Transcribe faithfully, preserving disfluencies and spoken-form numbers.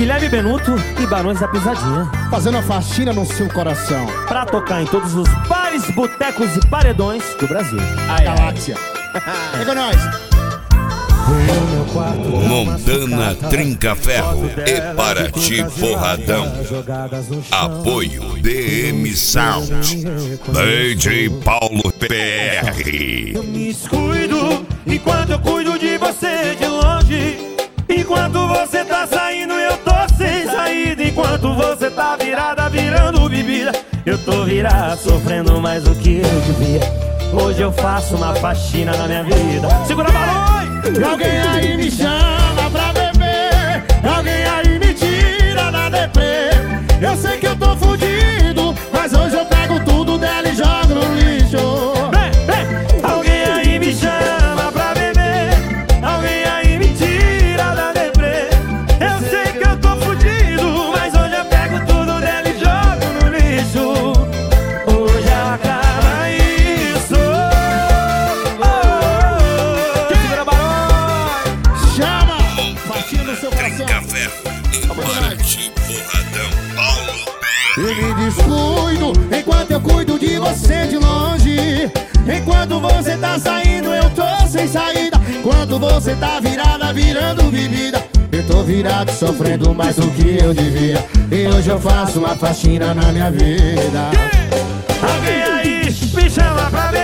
Guilherme Benuto e Barões da Pisadinha, fazendo a faxina no seu coração, pra tocar em todos os bares, botecos e paredões do Brasil. Ai, galáxia. Pega nós. Montana Trinca Ferro e Paraty Porradão. Apoio D M Sound, D J Paulo P R. Eu me descuido enquanto eu cuido de você de longe. Enquanto você tá saindo, eu tô sem saída. Enquanto você tá virada, virando bebida, eu tô virado, sofrendo mais do que eu devia. Hoje eu faço uma faxina na minha vida. Segura a balões! Alguém aí me chama pra beber, alguém aí me tira da deprê. Eu sei que eu tô fudido, mas hoje eu pego tudo dela e jogo no lixo. Vem, vem! Alguém aí me chama pra beber, alguém aí me tira da deprê. Eu sei que eu tô fudido, mas hoje eu pego tudo dela e jogo no lixo. Hoje acaba isso. Oh, oh, oh. Segura a balões! Chama! Faxina no seu coração. Trinca Ferro e Paraty Porradão. Paulo P R. Eu me descuido enquanto eu cuido de você de longe. Enquanto você tá saindo, eu tô sem saída. Enquanto você tá virada, virando bebida, eu tô virado, sofrendo mais do que eu devia. E hoje eu faço uma faxina na minha vida. Alguém aí me chama pra